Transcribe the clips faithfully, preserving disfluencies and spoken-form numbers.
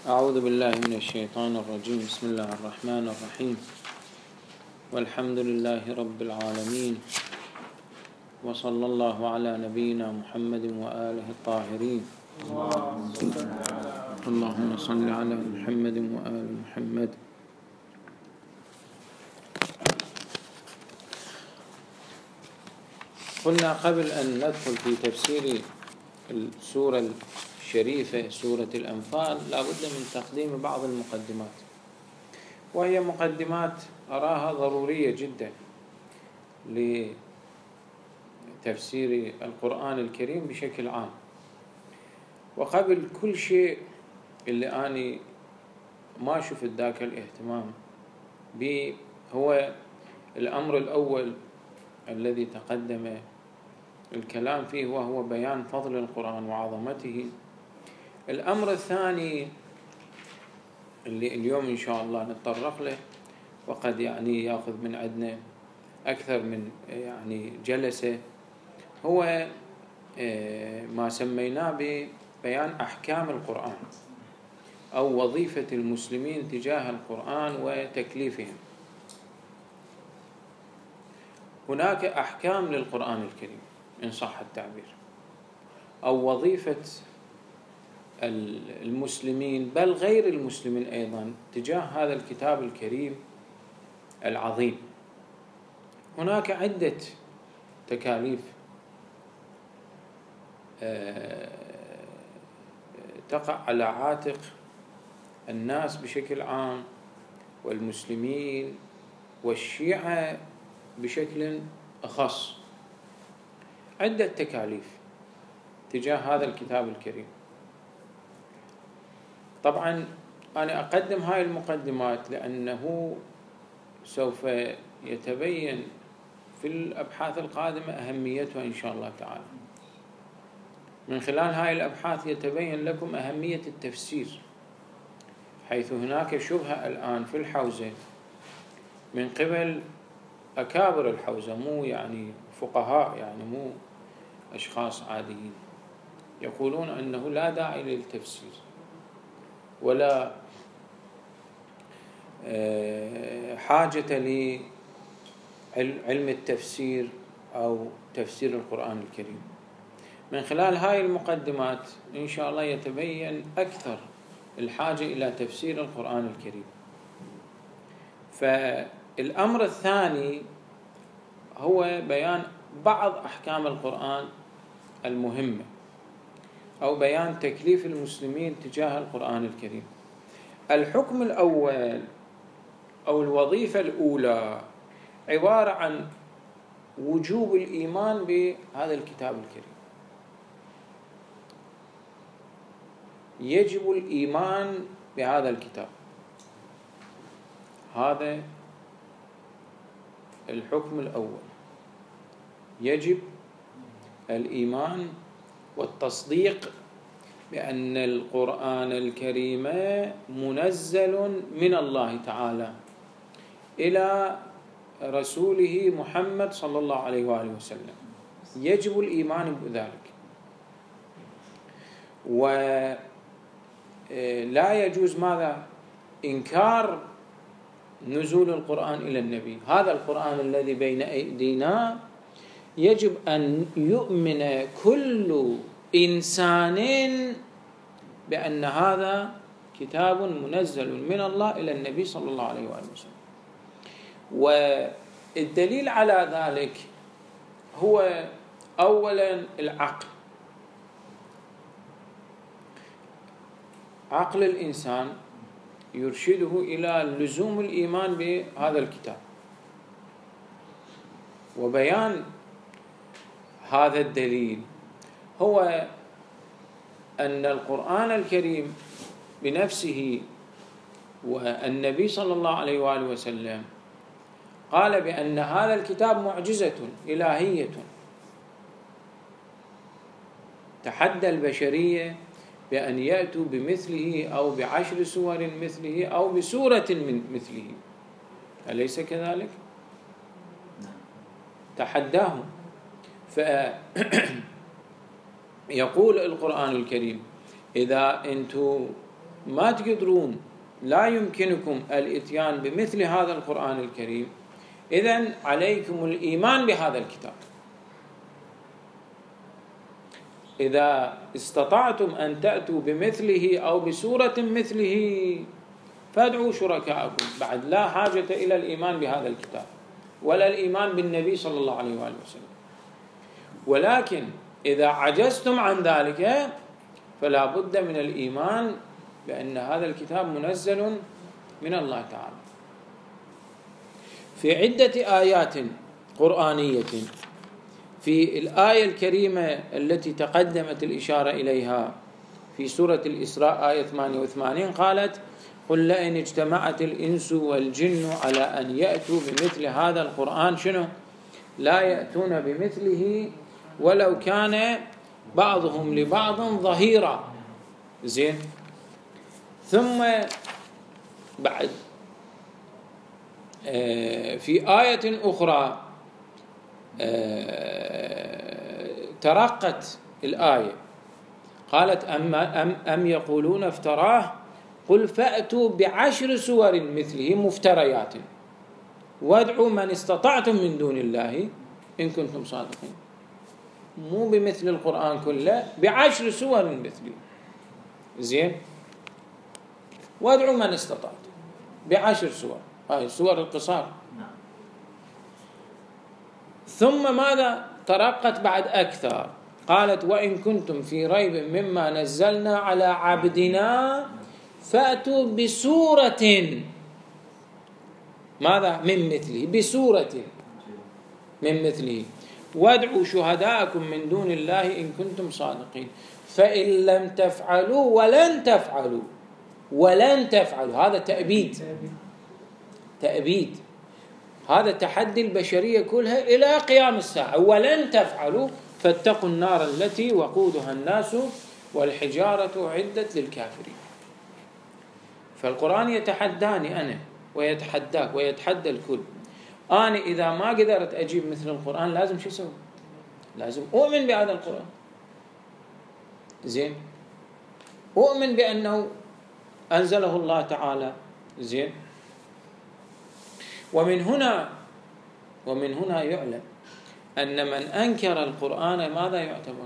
أعوذ بالله من الشيطان الرجيم. بسم الله الرحمن الرحيم. والحمد لله رب العالمين، وصلى الله على نبينا محمد وآله الطاهرين. اللهم صل على محمد وآل محمد. قلنا قبل أن ندخل في تفسير السورة الشريفة سورة الأنفال لابد من تقديم بعض المقدمات، وهي مقدمات أراها ضرورية جدا لتفسير القرآن الكريم بشكل عام. وقبل كل شيء اللي أنا ما شفت ذاك الاهتمام به هو الأمر الأول الذي تقدم الكلام فيه، وهو بيان فضل القرآن وعظمته. الأمر الثاني اللي اليوم إن شاء الله نتطرق له، وقد يعني يأخذ من عندنا أكثر من يعني جلسة، هو ما سميناه ببيان أحكام القرآن أو وظيفة المسلمين تجاه القرآن وتكليفهم. هناك أحكام للقرآن الكريم إن صح التعبير، أو وظيفة المسلمين بل غير المسلمين أيضا تجاه هذا الكتاب الكريم العظيم. هناك عدة تكاليف تقع على عاتق الناس بشكل عام، والمسلمين والشيعة بشكل أخص، عدة تكاليف تجاه هذا الكتاب الكريم. طبعا أنا أقدم هاي المقدمات لأنه سوف يتبين في الأبحاث القادمة أهميتها إن شاء الله تعالى. من خلال هاي الأبحاث يتبين لكم أهمية التفسير، حيث هناك شبهة الآن في الحوزة من قبل أكابر الحوزة، مو يعني فقهاء، يعني مو أشخاص عاديين، يقولون أنه لا داعي للتفسير ولا حاجة لعلم التفسير أو تفسير القرآن الكريم. من خلال هاي المقدمات إن شاء الله يتبين أكثر الحاجة إلى تفسير القرآن الكريم. فالأمر الثاني هو بيان بعض أحكام القرآن المهمة، أو بيان تكليف المسلمين تجاه القرآن الكريم. الحكم الأول أو الوظيفة الأولى عبارة عن وجوب الإيمان بهذا الكتاب الكريم. يجب الإيمان بهذا الكتاب، هذا الحكم الأول. يجب الإيمان والتصديق بأن القرآن الكريم منزل من الله تعالى إلى رسوله محمد صلى الله عليه وآله وسلم. يجب الإيمان بذلك، ولا يجوز ماذا؟ إنكار نزول القرآن إلى النبي. هذا القرآن الذي بين أيدينا يجب أن يؤمن كل إنسان بأن هذا كتاب منزل من الله إلى النبي صلى الله عليه وآله وسلم. والدليل على ذلك هو أولا العقل. عقل الإنسان يرشده إلى لزوم الإيمان بهذا الكتاب. وبيان هذا الدليل هو أن القرآن الكريم بنفسه والنبي صلى الله عليه وآله وسلم قال بأن هذا الكتاب معجزة إلهية تحدى البشرية بأن يأتوا بمثله أو بعشر سور مثله أو بسورة من مثله. أليس كذلك؟ تحداهم. فيقول القرآن الكريم: إذا أنتم ما تقدرون، لا يمكنكم الاتيان بمثل هذا القرآن الكريم، إذن عليكم الإيمان بهذا الكتاب. إذا استطعتم أن تأتوا بمثله أو بسورة مثله فادعوا شركاءكم، بعد لا حاجة إلى الإيمان بهذا الكتاب ولا الإيمان بالنبي صلى الله عليه وآله وسلم. ولكن إذا عجزتم عن ذلك فلا بد من الإيمان بأن هذا الكتاب منزل من الله تعالى. في عدة آيات قرآنية، في الآية الكريمة التي تقدمت الإشارة إليها في سورة الإسراء آية ثمانية وثمانين قالت: قل لئن اجتمعت الإنس والجن على أن يأتوا بمثل هذا القرآن شنو؟ لا يأتون بمثله ولو كان بعضهم لبعض ظهيرا. زين. ثم بعد في آية أخرى ترقت الآية قالت: أم, أم, أم يقولون افتراه قل فأتوا بعشر سور مثله مفتريات وادعوا من استطعتم من دون الله إن كنتم صادقين. مو بمثل القرآن كله، بعشر سور مثله. زين. وادعوا من استطعتم بعشر سور، هاي سور القصار. ثم ماذا ترقت بعد أكثر؟ قالت: وإن كنتم في ريب مما نزلنا على عبدنا فأتوا بسورة ماذا من مثله، بسورة من مثله وادعوا شهداءكم من دون الله إن كنتم صادقين. فإن لم تفعلوا ولن تفعلوا ولن تفعلوا، هذا تأبيد تأبيد هذا تحدي البشرية كلها إلى قيام الساعة. ولن تفعلوا فاتقوا النار التي وقودها الناس والحجارة أعدت للكافرين. فالقرآن يتحداني أنا ويتحداك ويتحدى الكل. أنا إذا ما قدرت أجيب مثل القرآن لازم شو أسوي؟ لازم أؤمن بهذا القرآن. زين. أؤمن بأنه أنزله الله تعالى. زين. ومن هنا ومن هنا يعلم أن من أنكر القرآن ماذا يعتبر؟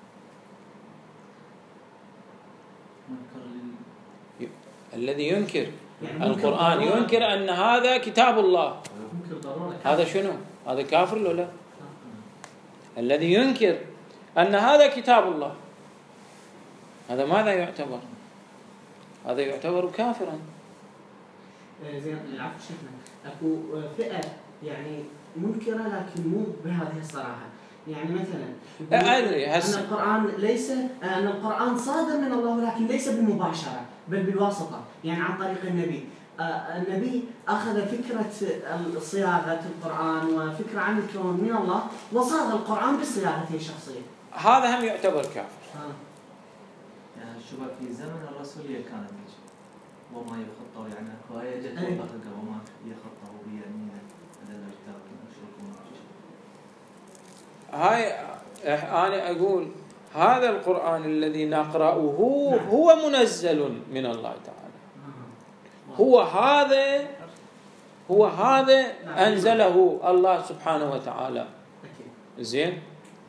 الذي ينكر القرآن ينكر أن هذا كتاب الله. هذا شنو؟ هذا كافر ولا لا؟ الذي ينكر أن هذا كتاب الله هذا ماذا يعتبر؟ هذا يعتبر كافرا. زين. العفو شيخنا، اكو فئة يعني منكرة لكن مو بهذه الصراحة. يعني مثلا أن القرآن ليس أن القرآن صادر من الله لكن ليس بالمباشرة بل بالواسطة، يعني عن طريق النبي. النبي أخذ فكرة صياغة القرآن وفكرة عن الكون من الله وصاغ القرآن بصياغته الشخصية. هذا هم يعتبر كافر. آه. يعني شو في زمن الرسولية كانت وما يخطوا، يعني كواية جت وقتها وما يخطوا بيمينه هذا الكتاب هاي أنا أقول هذا القرآن الذي نقرأه هو منزل من الله تعالى. هو هذا هو هذا أنزله الله سبحانه وتعالى. زين.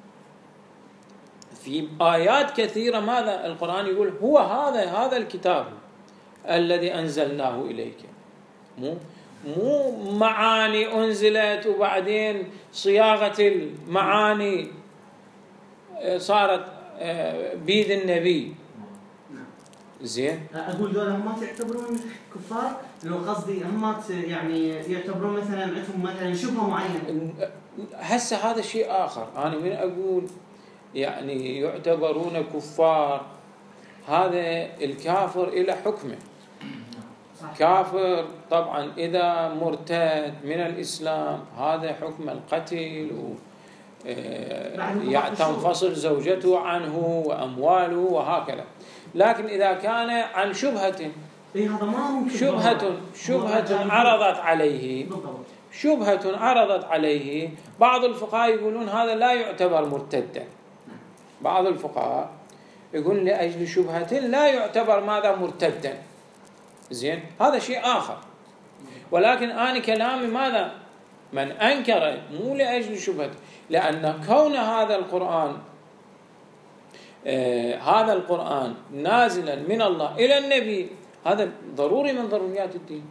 في آيات كثيرة ماذا القرآن يقول هو هذا هذا الكتاب الذي أنزلناه إليك. مو مو معاني أنزلت وبعدين صياغة المعاني صارت بيد النبي. زين. أقول دول هم تعتبرون كفار؟ لو قصدي هم يعني يعتبرون مثلا عندهم مثلا شبهة معينة. هسه هذا شيء آخر. أنا من أقول يعني يعتبرون كفار، هذا الكافر إلى حكمه. كافر طبعا إذا مرتد من الإسلام هذا حكم القتل و تنفصل زوجته عنه وأمواله وهكذا. لكن إذا كان عن شبهة شبهة شبهة عرضت عليه شبهة عرضت عليه بعض الفقهاء يقولون هذا لا يعتبر مرتدا. بعض الفقهاء يقول لأجل شبهة لا يعتبر ماذا مرتدا. زين، هذا شيء آخر. ولكن أنا كلامي ماذا؟ من أنكر مو لأجل شبهة، لأن كون هذا القرآن آه هذا القرآن نازلا من الله إلى النبي هذا ضروري من ضروريات الدين.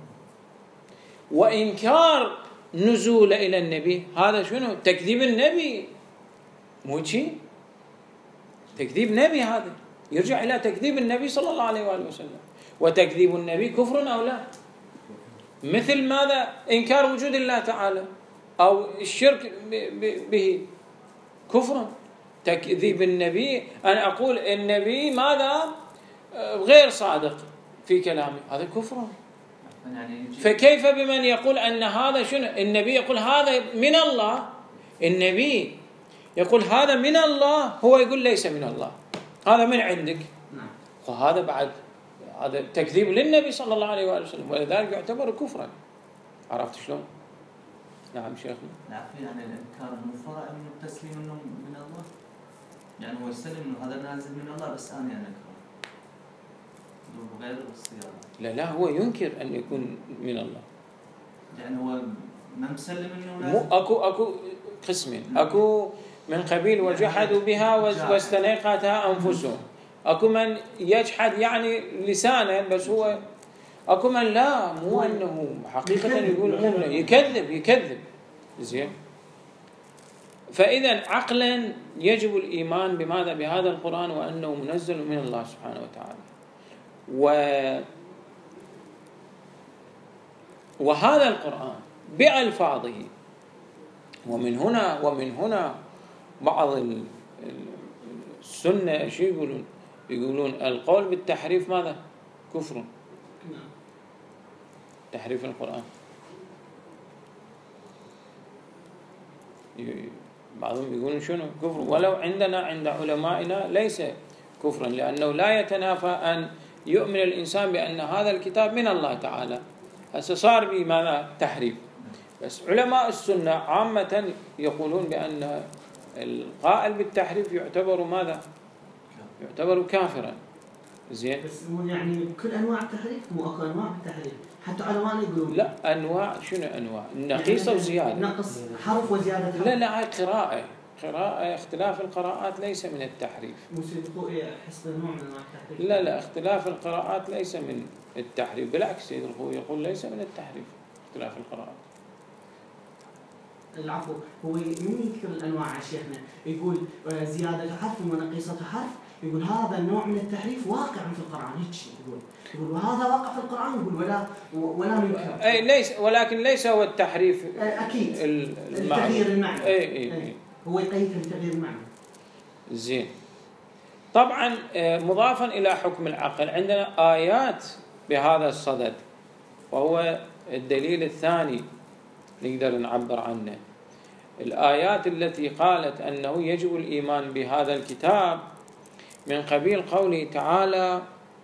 وإنكار نزول إلى النبي هذا شنو؟ تكذيب النبي، مو شيء تكذيب نبي، هذا يرجع إلى تكذيب النبي صلى الله عليه وآله وسلم. وتكذيب النبي كفر أو لا؟ مثل ماذا؟ إنكار وجود الله تعالى أو الشرك به كفر. تكذيب النبي، أنا أقول النبي ماذا؟ غير صادق في كلامه، هذا كفر. فكيف بمن يقول أن هذا شنو؟ النبي يقول هذا من الله، النبي يقول هذا من الله، هو يقول ليس من الله، هذا من عندك. وهذا بعد هذا تكذيب للنبي صلى الله عليه وآله وسلم، ولذلك يعتبر كفرا. عرفت شلون؟ نعم شيخنا. نعم، يعني الإنكار مو فرع من التسليم إنه من الله، يعني هو يستلم إنه هذا نازل من الله بس أنا يعني أكره غير الصياغة. لا لا، هو ينكر أن يكون من الله، يعني هو ما مسلم إنه نازل. مو أكو أكو قسمين، أكو من قبيل وجحدوا بها واستنيقتها أنفسهم، أكو من يجحد يعني لسانا بس هو، أكو من لا، مو أنه حقيقة يقول مؤمن، يكذب يكذب. زين، فإذا عقلا يجب الإيمان بماذا؟ بهذا القرآن وأنه منزل من الله سبحانه وتعالى. و وهذا القرآن بألفاظه، ومن هنا ومن هنا بعض السنة شو يقولون؟ يقولون القول بالتحريف ماذا؟ كفر. تحريف القرآن بعضهم يقولون شنو؟ كفر. ولو عندنا عند علمائنا ليس كفرا، لأنه لا يتنافى أن يؤمن الإنسان بأن هذا الكتاب من الله تعالى، هسه صار به ماذا؟ تحريف. بس علماء السنة عامة يقولون بأن القائل بالتحريف يعتبر ماذا؟ يعتبر كافرا. زين، بس مو يعني كل أنواع التحريف، مو أكو أنواع بالتحريف، حتى علماء يقولون لا أنواع. شنو أنواع؟ نقيصة يعني وزيادة، نقص حرف وزيادة حرف. لا لا، هاي قراءة قراءة اختلاف القراءات ليس من التحريف. موسيقى حسب نوع من أنواع التحريف. لا لا، اختلاف القراءات ليس من التحريف، بالعكس سيد الخوي يقول ليس من التحريف اختلاف القراءات. العفو، هو مو يذكر الأنواع يا شيخنا، يقول زيادة حرف ونقيصة حرف، يقول هذا النوع من التحريف واقع في القرآن، هيك شيء يقول، يقول وهذا واقع في القرآن، يقول ولا ولا ننكر. أي ليس، ولكن ليس هو التحريف. أكيد. التغيير المعنى. أي أي أي. هو يقيد التغيير المعنى. زين. طبعا مضافا إلى حكم العقل عندنا آيات بهذا الصدد، وهو الدليل الثاني نقدر نعبر عنه. الآيات التي قالت أنه يجب الإيمان بهذا الكتاب من قبيل قوله تعالى: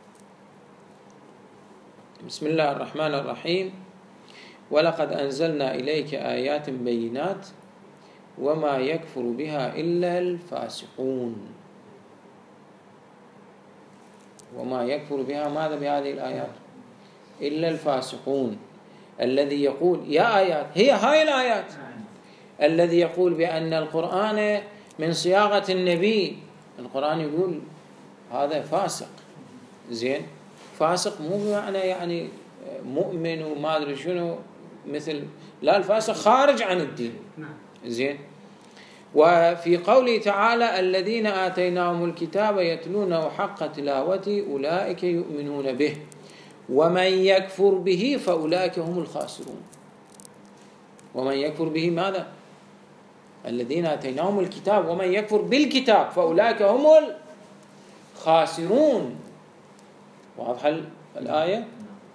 بسم الله الرحمن الرحيم: ولقد أنزلنا إليك آيات بينات وما يكفر بها إلا الفاسقون. وما يكفر بها ماذا بهذه الآيات؟ إلا الفاسقون. الذي يقول يا آيات، هي هاي الآيات، الذي يقول بأن القرآن من صياغة النبي، القرآن يقول هذا فاسق. زين، فاسق مو بمعنى يعني مؤمن وما أدري شنو، مثل لا، الفاسق خارج عن الدين. زين. وفي قوله تعالى: الذين آتيناهم الكتاب يتلونه حق تلاوته أولئك يؤمنون به ومن يكفر به فأولئك هم الخاسرون. ومن يكفر به ماذا؟ الذين آتيناهم الكتاب، ومن يكفر بالكتاب فأولئك هم الخاسرون. واضحة الآية؟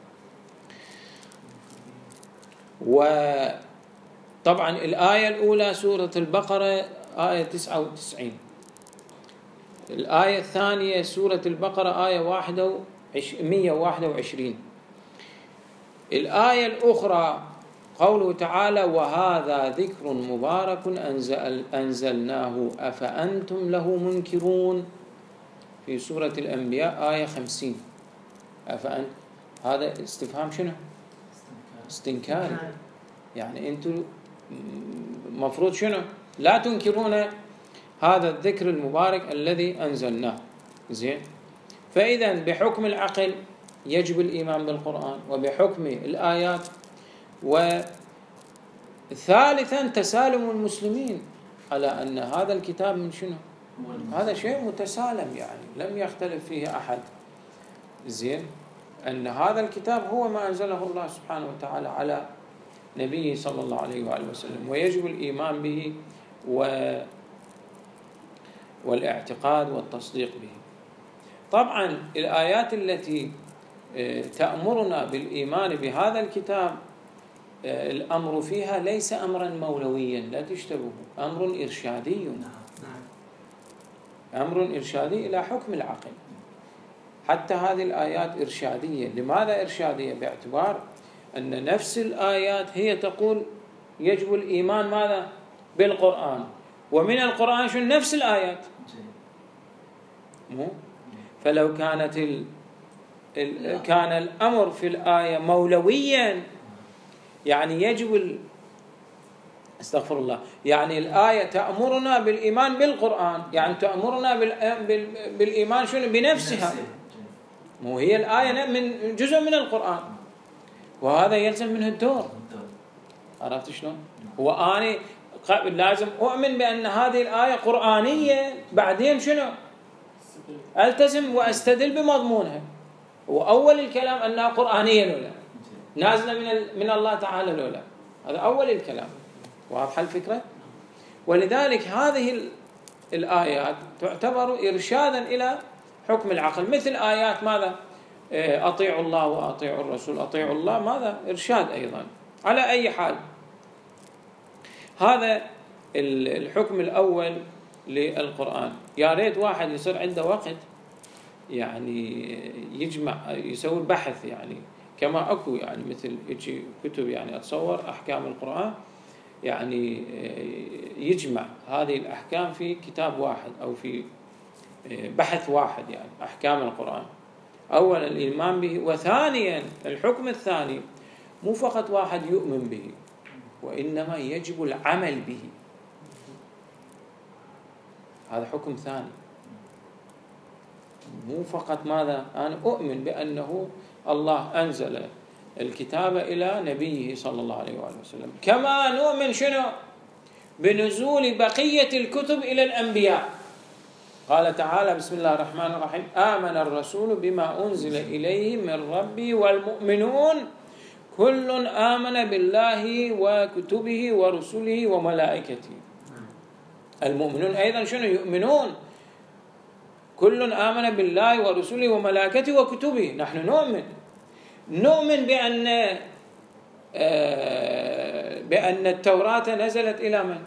وطبعا الآية الأولى سورة البقرة آية تسعة وتسعين، الآية الثانية سورة البقرة آية مئة وواحد وعشرين، الآية الأخرى قوله تعالى: وهذا ذكر مبارك أنزل أنزلناه أفأنتم له منكرون، في سورة الأنبياء آية خمسين، أفأنت هذا استفهام شنو؟ استنكاري. يعني أنتم مفروض شنو؟ لا تنكرون هذا الذكر المبارك الذي أنزلناه. زين، فإذا بحكم العقل يجب الإيمان بالقرآن، وبحكم الآيات، وثالثا تسالم المسلمين على أن هذا الكتاب من شنو؟ هذا شيء متسالم، يعني لم يختلف فيه أحد. زين، أن هذا الكتاب هو ما أنزله الله سبحانه وتعالى على نبيه صلى الله عليه وآله وسلم، ويجب الإيمان به و والاعتقاد والتصديق به. طبعا الآيات التي تأمرنا بالإيمان بهذا الكتاب الأمر فيها ليس أمرا مولويا، لا تشتبهوا، أمر إرشادي، أمر إرشادي إلى حكم العقل. حتى هذه الآيات إرشادية. لماذا إرشادية؟ باعتبار أن نفس الآيات هي تقول يجب الإيمان ماذا؟ بالقرآن، ومن القرآن شو نفس الآيات. مو فلو كانت ال... ال... كان الأمر في الآية مولويا، يعني يجب ال... استغفر الله، يعني الآية تأمرنا بالإيمان بالقرآن، يعني تأمرنا بال... بال... بالإيمان شنو؟ بنفسها. مو هي الآية من جزء من القرآن، وهذا يلزم منه الدور. عرفت شلون؟ هو أنا لازم أؤمن بأن هذه الآية قرآنية، بعدين شنو؟ ألتزم وأستدل بمضمونها. وأول الكلام أنها قرآنية لولا نازلة من من الله تعالى لولا، هذا أول الكلام. واضحة الفكرة؟ ولذلك هذه الآيات تعتبر إرشادا إلى حكم العقل، مثل آيات ماذا؟ أطيعوا الله وأطيعوا الرسول. أطيعوا الله ماذا؟ إرشاد أيضا. على أي حال، هذا الحكم الأول للقرآن. يا ريت واحد يصير عنده وقت يعني يجمع يسوي بحث، يعني كما أكو يعني مثل يجي كتب يعني أتصور أحكام القرآن، يعني يجمع هذه الأحكام في كتاب واحد أو في بحث واحد، يعني أحكام القرآن. أولا الإيمان به، وثانيا الحكم الثاني مو فقط واحد يؤمن به، وإنما يجب العمل به. هذا حكم ثاني. مو فقط ماذا؟ أنا أؤمن بأنه الله أنزل الكتاب إلى نبيه صلى الله عليه وآله وسلم، كما نؤمن شنو؟ بنزول بقية الكتب إلى الأنبياء. قال تعالى بسم الله الرحمن الرحيم: آمن الرسول بما أنزل إليه من ربه والمؤمنون كل آمن بالله وكتبه ورسله وملائكته. المؤمنون أيضا شنو؟ يؤمنون. كل آمن بالله ورسله وملائكته وكتبه. نحن نؤمن نؤمن بأن بأن التوراة نزلت إلى من؟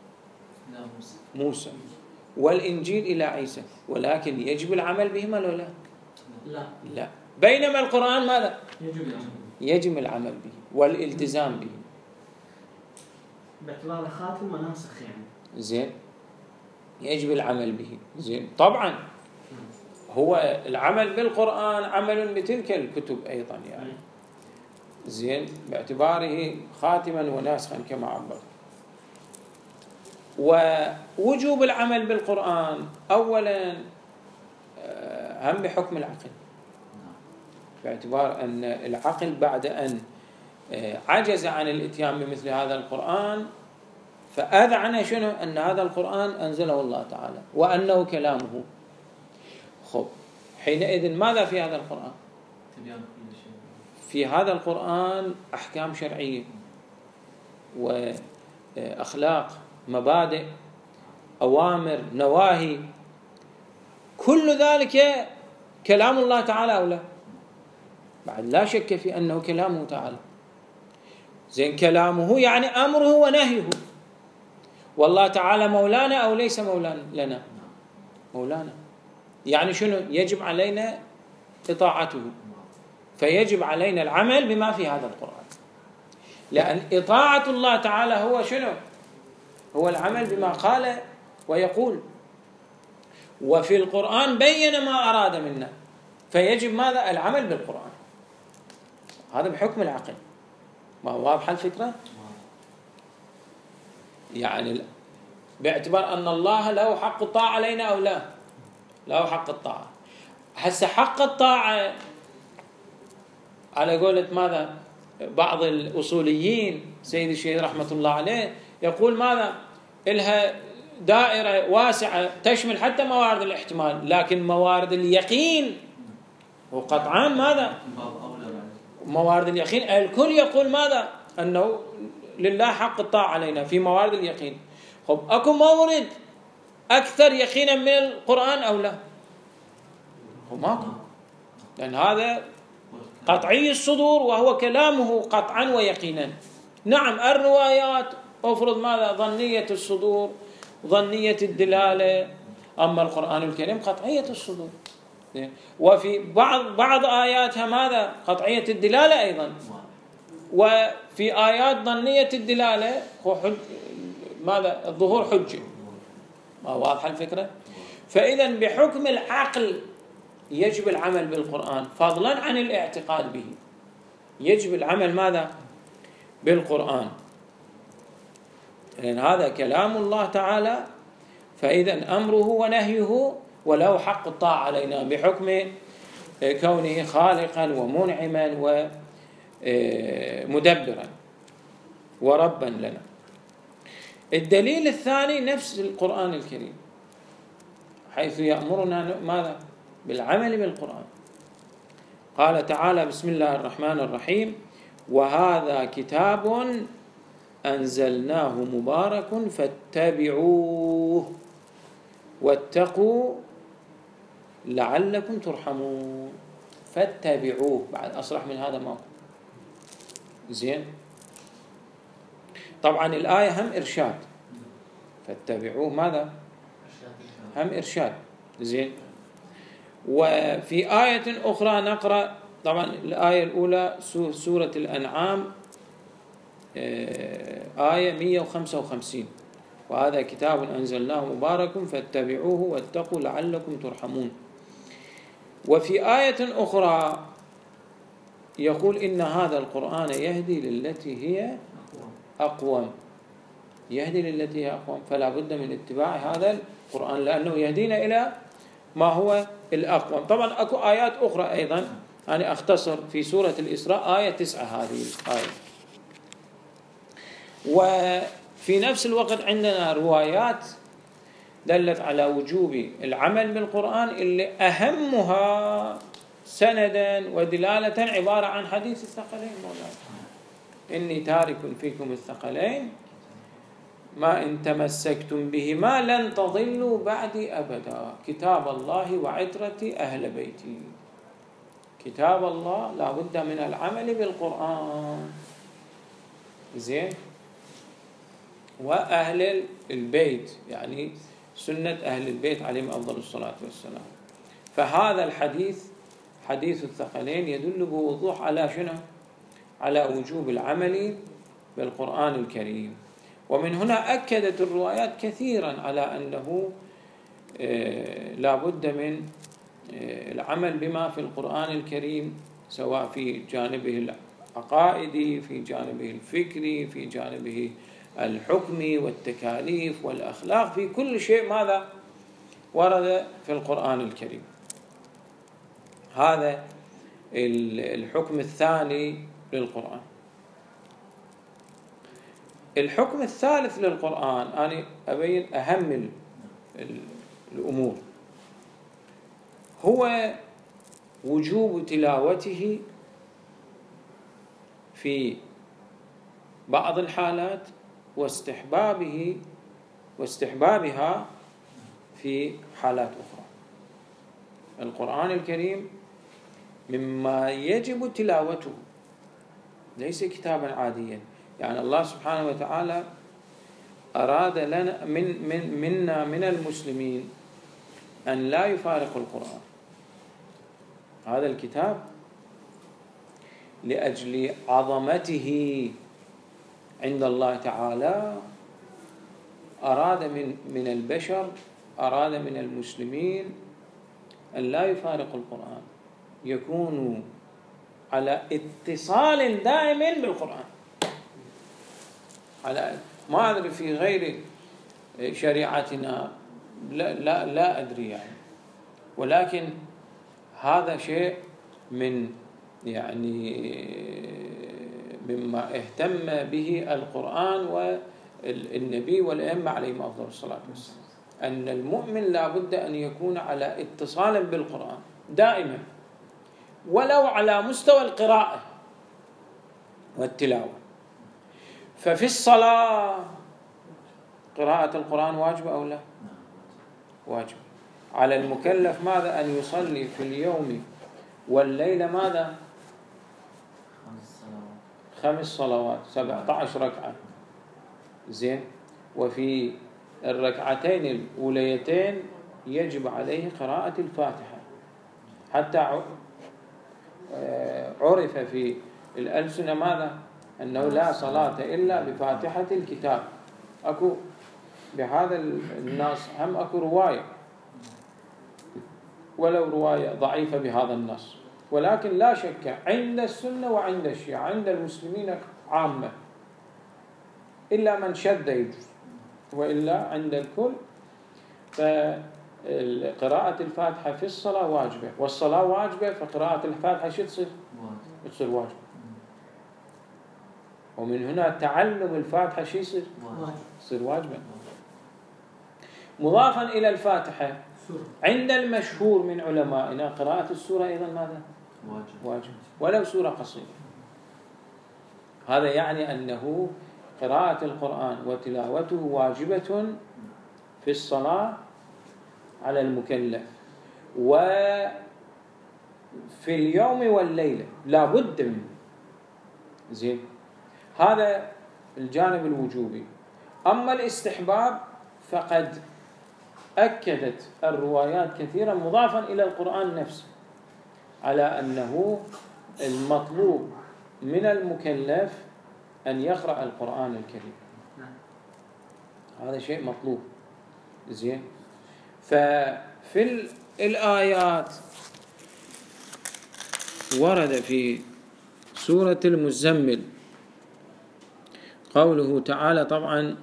موسى. والإنجيل إلى عيسى، ولكن يجب العمل بهما ولا لا؟ لا لا. بينما القرآن ماذا؟ يجب العمل يجب العمل به والالتزام به، باعتباره خاتم وناسخ يعني. زين، يجب العمل به. زين، طبعا هو العمل بالقرآن عمل بتلك الكتب أيضا يعني. زين، باعتباره خاتما وناسخا كما عبر. ووجوب العمل بالقرآن أولا هم بحكم العقل، باعتبار أن العقل بعد أن عجز عن الاتيان بمثل هذا القرآن فأذعن شنو؟ أن هذا القرآن أنزله الله تعالى وأنه كلامه. خب، حينئذ ماذا في هذا القرآن؟ في هذا القرآن أحكام شرعية وأخلاق، مبادئ، أوامر، نواهي، كل ذلك كلام الله تعالى أو لا؟ بعد لا شك في أنه كلامه تعالى. زين، كلامه يعني أمره ونهيه. والله تعالى مولانا أو ليس مولانا لنا؟ مولانا. يعني شنو؟ يجب علينا إطاعته، فيجب علينا العمل بما في هذا القرآن، لأن إطاعة الله تعالى هو شنو؟ هو العمل بما قال ويقول. وفي القرآن بين ما أراد منا، فيجب ماذا؟ العمل بالقرآن. هذا بحكم العقل. ما هو واضحة الفكرة؟ يعني باعتبار أن الله له حق الطاعة علينا أو لا؟ له حق الطاعة. هسه حق الطاعة على قولة ماذا؟ بعض الأصوليين سيد الشيخ رحمة الله عليه يقول ماذا؟ إلها دائرة واسعة تشمل حتى موارد الاحتمال، لكن موارد اليقين وقطعا ماذا؟ موارد اليقين الكل يقول ماذا؟ أنه لله حق الطاعة علينا في موارد اليقين. خب أكو مورد أكثر يقينا من القرآن أو لا؟ هو ماكو، لأن هذا قطعي الصدور وهو كلامه قطعا ويقينا. نعم الروايات أفرض ماذا؟ ظنية الصدور، ظنية الدلالة، أما القرآن الكريم قطعية الصدور، وفي بعض بعض آياتها ماذا؟ قطعية الدلالة أيضا، وفي آيات ظنية الدلالة ماذا؟ الظهور حجة. ما واضحة الفكرة؟ فإذا بحكم العقل يجب العمل بالقرآن فضلا عن الاعتقاد به، يجب العمل ماذا؟ بالقرآن، لأن هذا كلام الله تعالى، فإذا أمره ونهيه وله حق الطاعة علينا بحكم كونه خالقا ومنعما ومدبرا وربا لنا. الدليل الثاني نفس القرآن الكريم، حيث يأمرنا ماذا؟ بالعمل بالقرآن. قال تعالى: بسم الله الرحمن الرحيم: وهذا كتاب أنزلناه مبارك فاتبعوه واتقوا لعلكم ترحمون. فاتبعوه، بعد أصرح من هذا ما زين. طبعا الآية هم إرشاد، فاتبعوه ماذا؟ هم إرشاد، زين. وفي آية أخرى نقرأ طبعا الآية الأولى سورة الأنعام آية مئة وخمسة وخمسين: وهذا كتاب أنزلناه مبارك فاتبعوه واتقوا لعلكم ترحمون. وفي آية أخرى يقول: إن هذا القرآن يهدي للتي هي أقوم. يهدي للتي هي أقوم، فلا بد من اتباع هذا القرآن لأنه يهدينا إلى ما هو الأقوم. طبعا أكو آيات أخرى أيضا، أنا أختصر في سورة الإسراء آية تسعة هذه الآية. وفي نفس الوقت عندنا روايات دلت على وجوب العمل بالقرآن، اللي أهمها سندا ودلالة عبارة عن حديث الثقلين مولانا: إني تارك فيكم الثقلين ما إن تمسكتم بهما لن تضلوا بعدي أبدا، كتاب الله وعترتي أهل بيتي. كتاب الله لا بد من العمل بالقرآن، زين. وأهل البيت يعني سنة أهل البيت عليهم أفضل الصلاة والسلام. فهذا الحديث حديث الثقلين يدل بوضوح على شنو؟ على وجوب العمل بالقرآن الكريم. ومن هنا أكدت الروايات كثيرا على أنه لا بد من العمل بما في القرآن الكريم، سواء في جانبه العقائدي، في جانبه الفكري، في جانبه الحكمي والتكاليف والأخلاق، في كل شيء ماذا ورد في القرآن الكريم. هذا الحكم الثاني للقرآن. الحكم الثالث للقرآن أنا أبين أهم الأمور، هو وجوب تلاوته في بعض الحالات واستحبابه واستحبابها في حالات أخرى. القرآن الكريم مما يجب تلاوته، ليس كتابا عاديا. يعني الله سبحانه وتعالى أراد لنا من من منا من المسلمين أن لا يفارق القرآن. هذا الكتاب لأجل عظمته عند الله تعالى أراد من من البشر أراد من المسلمين أن لا يفارقوا القرآن، يكونوا على اتصال دائم بالقرآن. على ما أدري في غير شريعتنا، لا, لا, لا أدري يعني، ولكن هذا شيء من يعني مما اهتم به القرآن والنبي والأئمة عليهم أفضل الصلاة والسلام، أن المؤمن لا بد أن يكون على اتصال بالقرآن دائما، ولو على مستوى القراءة والتلاوة. ففي الصلاة قراءة القرآن واجبة أو لا؟ واجب. على المكلف ماذا؟ أن يصلي في اليوم والليلة ماذا؟ خمس صلوات، سبعة عشر ركعة. زين. وفي الركعتين الأوليتين يجب عليه قراءة الفاتحة، حتى عرف في الألسنة ماذا؟ أنه لا صلاة إلا بفاتحة الكتاب. أكو بهذا النص هم أكو رواية، ولو رواية ضعيفة بهذا النص، ولكن لا شك عند السنة وعند الشيعة، عند المسلمين عامة، إلا من شد يجوز، وإلا عند الكل. فقراءة الفاتحة في الصلاة واجبة، والصلاة واجبة، فقراءة الفاتحة شو تصير؟ تصير واجبة. ومن هنا تعلم الفاتحة شو يصير؟ يصير واجبة. مضافا إلى الفاتحة عند المشهور من علمائنا قراءة السورة أيضا ماذا؟ واجب. واجب ولو سورة قصيرة. هذا يعني أنه قراءة القرآن وتلاوته واجبة في الصلاة على المكلف، وفي اليوم والليلة لا بد منه. زين، هذا الجانب الوجوبي. أما الاستحباب فقد أكدت الروايات كثيرا مضافا إلى القرآن نفسه على أنه المطلوب من المكلف أن يقرأ القرآن الكريم. هذا شيء مطلوب. زين. ففي الآيات ورد في سورة المزمل قوله تعالى، طبعا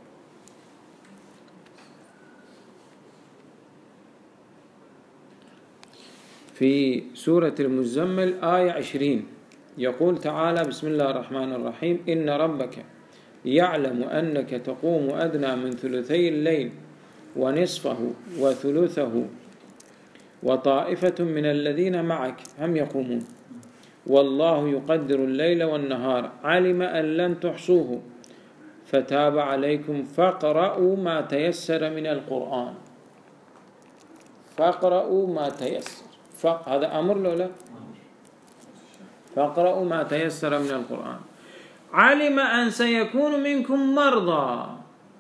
في سورة المزمل آية عشرين يقول تعالى: بسم الله الرحمن الرحيم: إن ربك يعلم أنك تقوم أدنى من ثلثي الليل ونصفه وثلثه وطائفة من الذين معك هم يقومون والله يقدر الليل والنهار علم أن لن تحصوه فتاب عليكم فاقرؤوا ما تيسر من القرآن. فاقرؤوا ما تيسر، فق... هذا أمر له لا؟ فاقرؤوا ما تيسر من القرآن. علم أن سيكون منكم مرضى،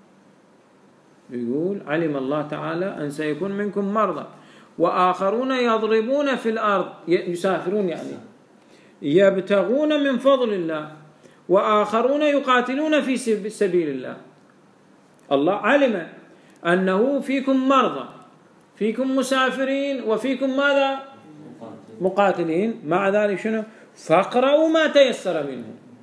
يقول علم الله تعالى أن سيكون منكم مرضى وآخرون يضربون في الأرض، يسافرون يعني، يبتغون من فضل الله وآخرون يقاتلون في سبيل الله. الله علم أنه فيكم مرضى، فيكم مسافرين، وفيكم ماذا؟ مقاتلين. مع ذلك شنو؟ فاقرأوا ما تيسر منه.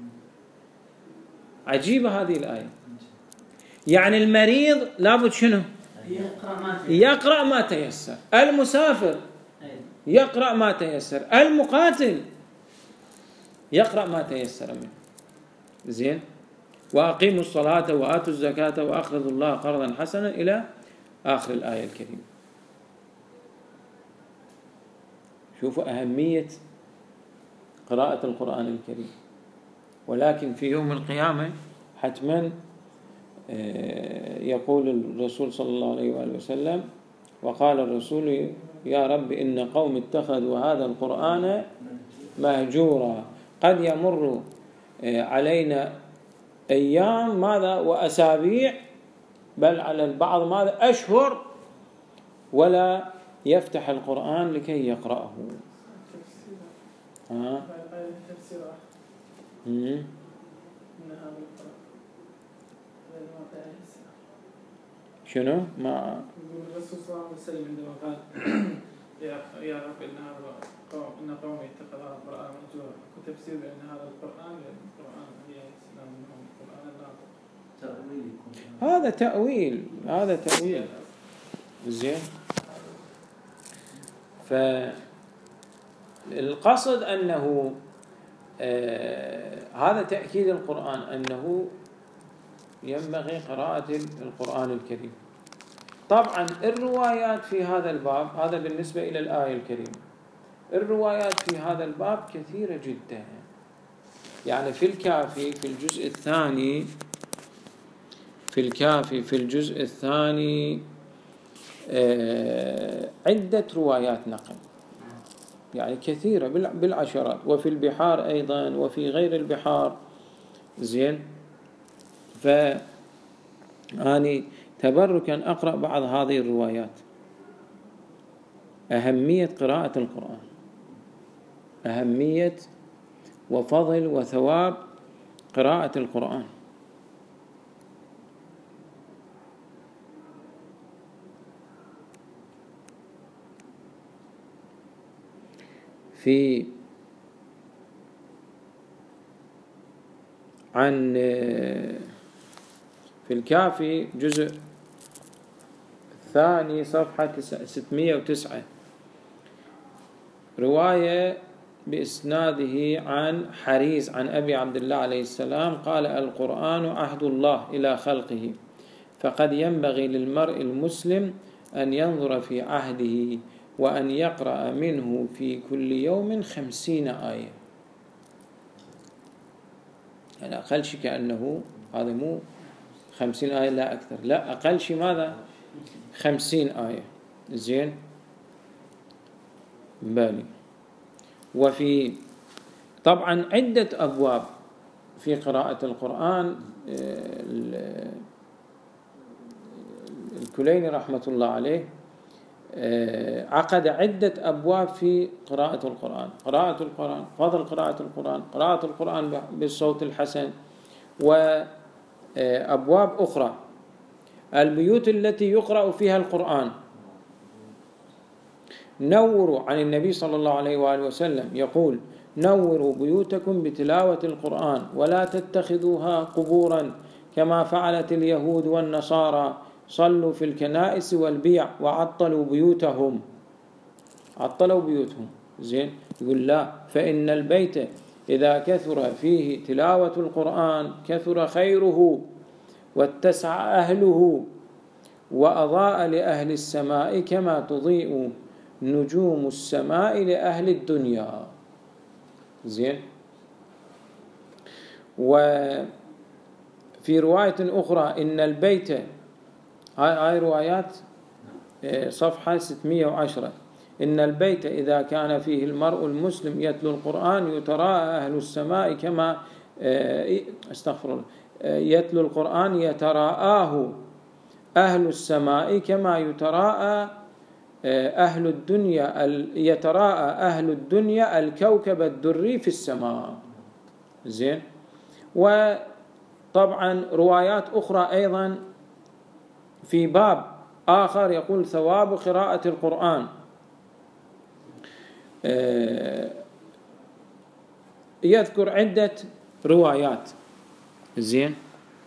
عجيبة هذه الآية. يعني المريض لابد شنو؟ يقرأ ما تيسر، المسافر يقرأ ما تيسر، المقاتل يقرأ ما تيسر منه. زين. وأقيموا الصلاة وآتوا الزكاة وأقرضوا الله قرضا حسنا إلى آخر الآية الكريمة. شوفوا أهمية قراءة القرآن الكريم. ولكن في يوم القيامة حتما يقول الرسول صلى الله عليه وآله وسلم: وقال الرسول يا رب إن قوم اتخذوا هذا القرآن مهجورا. قد يمر علينا أيام ماذا وأسابيع، بل على البعض ماذا أشهر، ولا يفتح القرآن لكي يقرأه. ها؟ شنو؟ ما الرسول صلى الله عليه وسلم عندما قال يا يا رب إن هذا قوم إن قومي اتخذ هذا القرآن مهجورا، وتفسير بأن هذا القرآن القرآن عليه السلام منهم القرآن الناطق. تأويل يكون. هذا تأويل، هذا تأويل. زين. فالقصد أنه آه هذا تأكيد القرآن أنه ينبغي قراءة القرآن الكريم. طبعا الروايات في هذا الباب، هذا بالنسبة إلى الآية الكريمة، الروايات في هذا الباب كثيرة جدا. يعني في الكافي في الجزء الثاني في الكافي في الجزء الثاني آه عدة روايات نقل، يعني كثيرة بالعشرات، وفي البحار أيضا وفي غير البحار. زين. فأني تبركا أقرأ بعض هذه الروايات. أهمية قراءة القرآن، أهمية وفضل وثواب قراءة القرآن. في عن في الكافي جزء الثاني صفحة ستمائة وتسعة رواية بإسناده عن حريز عن أبي عبد الله عليه السلام قال: القرآن عهد الله إلى خلقه، فقد ينبغي للمرء المسلم أن ينظر في عهده وأن يقرأ منه في كل يوم خمسين آية. يعني أقل شيء كأنه هذا مو خمسين آية، لا أكثر، لا أقل شيء ماذا؟ خمسين آية. زين. بالي. وفي طبعا عدة أبواب في قراءة القرآن. الكليني رحمة الله عليه عقد عدة أبواب في قراءة القرآن: قراءة القرآن، فضل قراءة القرآن، قراءة القرآن بالصوت الحسن، وأبواب أخرى. البيوت التي يقرأ فيها القرآن. نوروا عن النبي صلى الله عليه وآله وسلم يقول: نوروا بيوتكم بتلاوة القرآن ولا تتخذوها قبورا كما فعلت اليهود والنصارى، صلوا في الكنائس والبيع وعطلوا بيوتهم. عطلوا بيوتهم. زين. يقول: لا، فإن البيت إذا كثر فيه تلاوة القرآن كثر خيره واتسع أهله وأضاء لأهل السماء كما تضيء نجوم السماء لأهل الدنيا. زين. وفي رواية أخرى إن البيت، هاي روايات صفحة ستمائة وعشرة، إن البيت إذا كان فيه المرء المسلم يتلو القرآن يتراءى أهل السماء كما استغفر الله يتلو القرآن يتراءاه أهل السماء كما يتراءى أهل الدنيا يتراءى أهل الدنيا الكوكب الدري في السماء. زين. وطبعا روايات أخرى أيضا في باب آخر يقول: ثواب قراءة القرآن. يذكر عدة روايات. زين.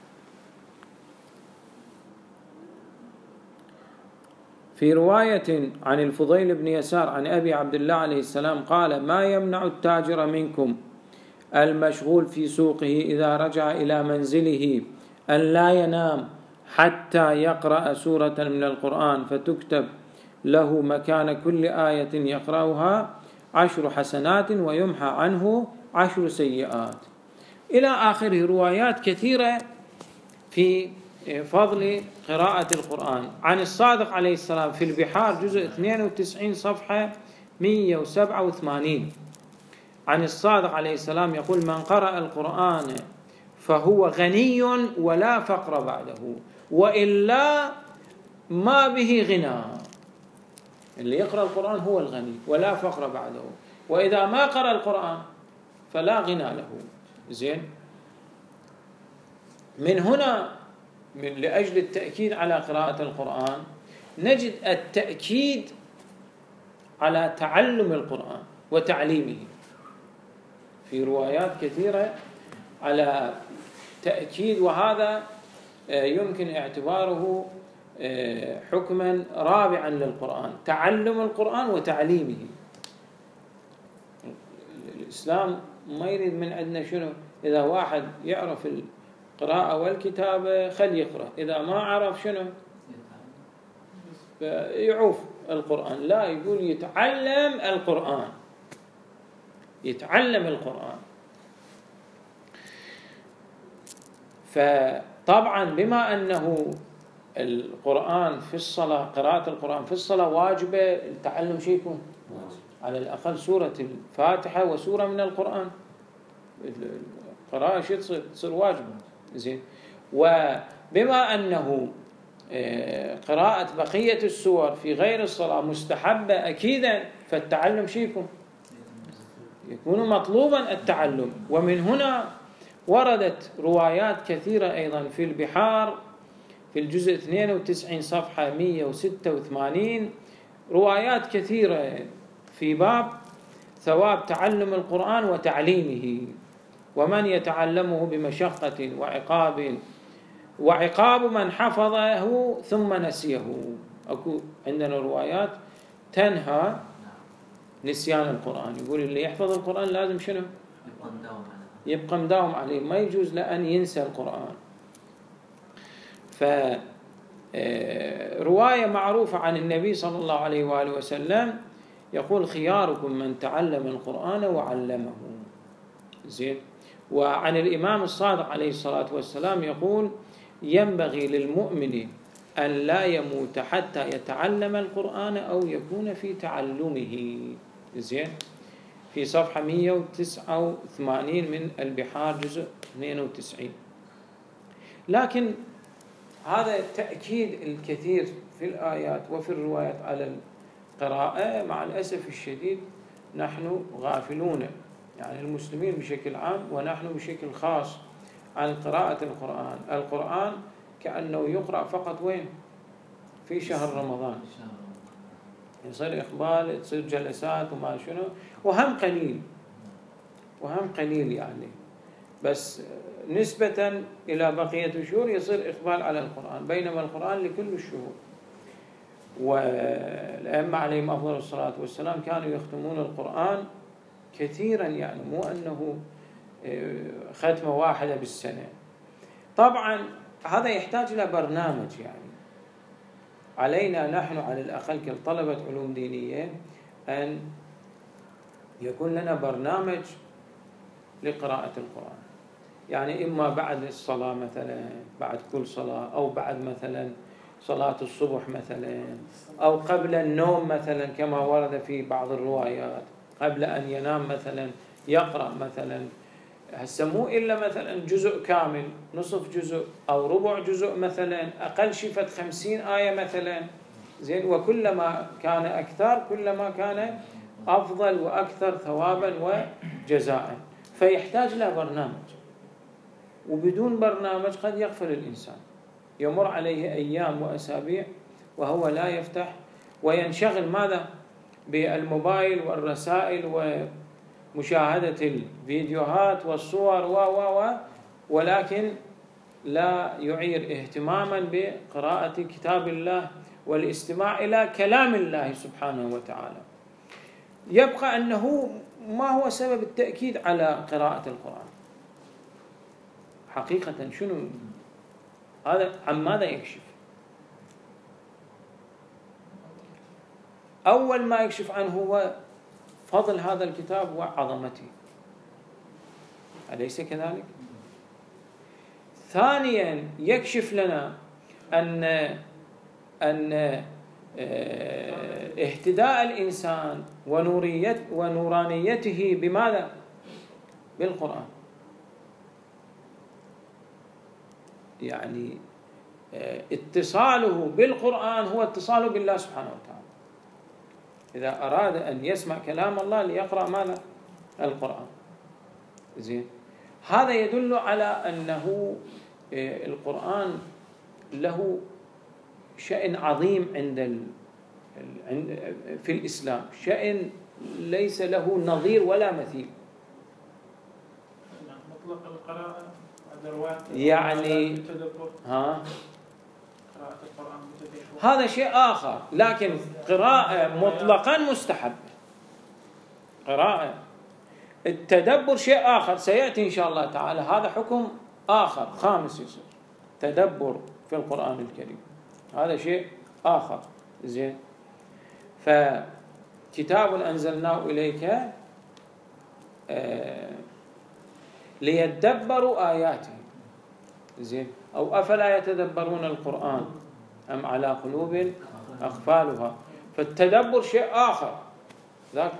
في رواية عن الفضيل بن يسار عن أبي عبد الله عليه السلام قال: ما يمنع التاجر منكم المشغول في سوقه إذا رجع إلى منزله أن لا ينام حتى يقرأ سورة من القرآن فتكتب له مكان كل آية يقرأها عشر حسنات ويمحى عنه عشر سيئات، إلى آخره. روايات كثيرة في فضل قراءة القرآن. عن الصادق عليه السلام في البحار جزء اثنين وتسعين صفحة مئة وسبعة وثمانين عن الصادق عليه السلام يقول: من قرأ القرآن فهو غني ولا فقر بعده، وإلا ما به غنى. اللي يقرأ القرآن هو الغني ولا فقر بعده، وإذا ما قرأ القرآن فلا غنى له. زين. من هنا من لأجل التأكيد على قراءة القرآن نجد التأكيد على تعلم القرآن وتعليمه في روايات كثيرة على تأكيد، وهذا يمكن اعتباره حكما رابعا للقرآن، تعلم القرآن وتعليمه. الإسلام ما يريد من عندنا شنو؟ إذا واحد يعرف القراءة والكتابة خل يقرأ، إذا ما عرف شنو يعوف القرآن، لا، يقول يتعلم القرآن، يتعلم القرآن. فطبعا بما أنه القرآن في الصلاة، قراءة القرآن في الصلاة واجبة، التعلم شيء يكون على الأقل سورة الفاتحة وسورة من القرآن، القراءة شيء تصير تصير واجبة. زين، وبما أنه قراءة بقية السور في غير الصلاة مستحبة أكيدا، فالتعلم شيء يكون يكون مطلوبا التعلم. ومن هنا وردت روايات كثيرة أيضا في البحار في الجزء اثنين وتسعين صفحة مئة وستة وثمانين، روايات كثيرة في باب ثواب تعلم القرآن وتعليمه، ومن يتعلمه بمشقة وعقاب وعقاب من حفظه ثم نسيه. أكو عندنا روايات تنهى نسيان القرآن، يقول اللي يحفظ القرآن لازم شنو؟ يبقى مداوم عليه، ما يجوز لأن ينسى القرآن. فرواية معروفة عن النبي صلى الله عليه وآله وسلم يقول خياركم من تعلم القرآن وعلمه. زين، وعن الإمام الصادق عليه الصلاة والسلام يقول ينبغي للمؤمن أن لا يموت حتى يتعلم القرآن أو يكون في تعلمه. زين، في صفحة مئة وتسعة وثمانين من البحار جزء اثنين وتسعين. لكن هذا التأكيد الكثير في الآيات وفي الروايات على القراءة مع الأسف الشديد نحن غافلون، يعني المسلمين بشكل عام ونحن بشكل خاص، عن قراءة القرآن. القرآن كأنه يقرأ فقط وين؟ في شهر رمضان، يصير إقبال، تصير جلسات وما شنو، وهم قليل وهم قليل يعني، بس نسبة إلى بقية الشهور يصير إقبال على القرآن، بينما القرآن لكل الشهور. والأئمة عليهم أفضل الصلاة والسلام كانوا يختمون القرآن كثيرا، يعني مو أنه ختمة واحدة بالسنة. طبعا هذا يحتاج إلى برنامج، يعني علينا نحن على الأقل كطلبة علوم دينية أن يكون لنا برنامج لقراءة القرآن، يعني إما بعد الصلاة مثلا، بعد كل صلاة، أو بعد مثلا صلاة الصبح مثلا، أو قبل النوم مثلا كما ورد في بعض الروايات، قبل أن ينام مثلا يقرأ مثلا، هسه مو إلا مثلا جزء كامل، نصف جزء أو ربع جزء مثلا، أقل شفة خمسين آية مثلا. زين، وكلما كان أكثر كلما كان أفضل وأكثر ثوابا وجزاء. فيحتاج إلى برنامج، وبدون برنامج قد يغفل الإنسان، يمر عليه أيام وأسابيع وهو لا يفتح، وينشغل ماذا؟ بالموبايل والرسائل ومشاهدة الفيديوهات والصور و و و ولكن لا يعير اهتماما بقراءة كتاب الله والاستماع إلى كلام الله سبحانه وتعالى. يبقى أنه ما هو سبب التأكيد على قراءة القرآن حقيقة؟ شنو هذا؟ عن ماذا يكشف؟ أول ما يكشف عنه هو فضل هذا الكتاب وعظمته، أليس كذلك؟ ثانيا يكشف لنا أن أن اهتداء الإنسان ونوريت ونورانيته بماذا؟ بالقرآن. يعني اتصاله بالقرآن هو اتصاله بالله سبحانه وتعالى. إذا أراد أن يسمع كلام الله ليقرأ ماذا؟ القرآن. زين، هذا يدل على أنه القرآن له شأن عظيم عند في الإسلام، شأن ليس له نظير ولا مثيل. مطلق القراءة يعني ها هذا شيء آخر، لكن قراءة مطلقا مستحب. قراءة التدبر شيء آخر سيأتي إن شاء الله تعالى، هذا حكم آخر خامس يصير تدبر في القرآن الكريم، هذا شيء آخر. زين، فكتاب أنزلناه إليك آه ليدبروا آياته. زين، أو أفلا يتدبرون القرآن أم على قلوب أقفالها. فالتدبر شيء آخر، ذاك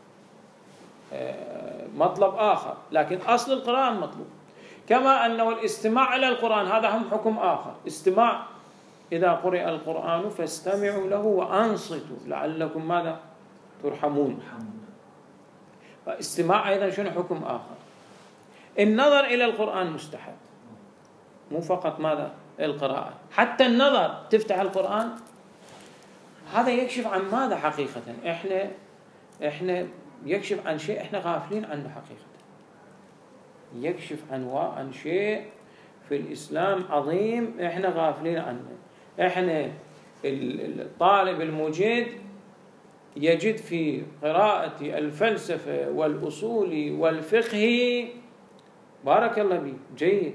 مطلب آخر، لكن أصل القرآن مطلوب. كما أنه الاستماع إلى القرآن هذا هم حكم آخر. استماع، إذا قرئ القرآن فاستمعوا له وأنصتوا لعلكم ماذا ترحمون. فاستماع أيضا شنو حكم آخر. النظر إلى القرآن مستحب، مو فقط ماذا القراءة، حتى النظر تفتح القرآن هذا يكشف عن ماذا حقيقة. إحنا إحنا يكشف عن شيء إحنا غافلين عنه حقيقة. يكشف عن عن شيء في الإسلام عظيم إحنا غافلين عنه. إحنا الطالب المجيد يجد في قراءة الفلسفة والأصول والفقه بارك الله به جيد،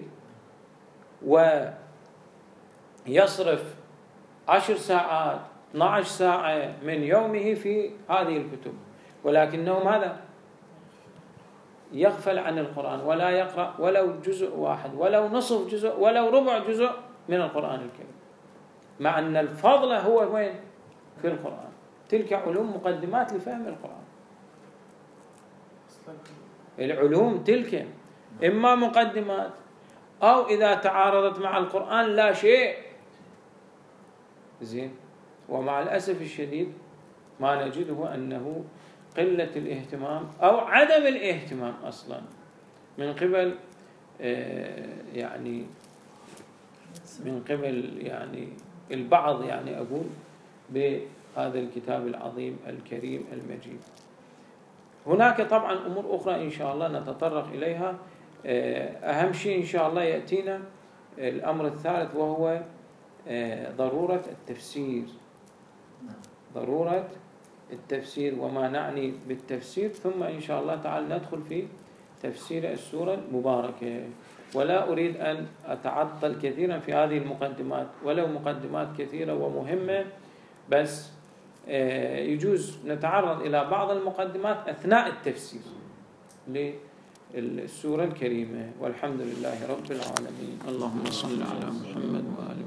ويصرف عشر ساعات اثنتي عشرة ساعة من يومه في هذه الكتب، ولكنه ماذا يغفل عن القرآن ولا يقرأ ولو جزء واحد ولو نصف جزء ولو ربع جزء من القرآن الكريم، مع أن الفضل هو وين؟ في القرآن. تلك علوم مقدمات لفهم القرآن. العلوم تلك إما مقدمات أو إذا تعارضت مع القرآن لا شيء. زين، ومع الأسف الشديد ما نجده أنه قلة الاهتمام أو عدم الاهتمام أصلا من قبل يعني من قبل يعني البعض، يعني أقول بهذا الكتاب العظيم الكريم المجيد. هناك طبعا أمور أخرى إن شاء الله نتطرق إليها. أهم شيء إن شاء الله يأتينا الأمر الثالث، وهو ضرورة التفسير. ضرورة التفسير وما نعني بالتفسير، ثم إن شاء الله تعالى ندخل في تفسير السورة المباركة. ولا أريد أن أتعطل كثيرا في هذه المقدمات، ولو مقدمات كثيرة ومهمة، بس يجوز نتعرض إلى بعض المقدمات أثناء التفسير للسورة الكريمة. والحمد لله رب العالمين. اللهم صل على محمد وآله